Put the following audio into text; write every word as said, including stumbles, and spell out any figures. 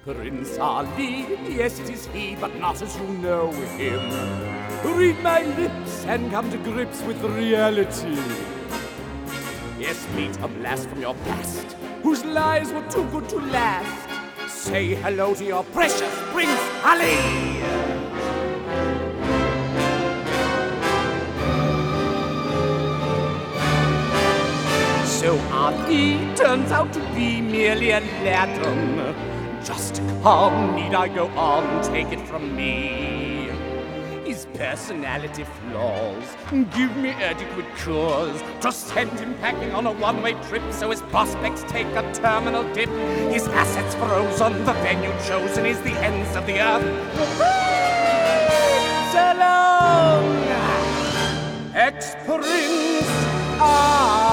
Prince Ali, yes it is he, but not as you know him. Read my lips and come to grips with reality. Yes, meet a blast from your past, whose lies were too good to last. Say hello to your precious Prince Ali! So Ali turns out to be merely a latum. Just come, need I go on, take it from me. His personality flaws give me adequate cause to send him packing on a one-way trip, so his prospects take a terminal dip. His assets frozen, the venue chosen is the ends of the earth. So long, ex-Prince Ali.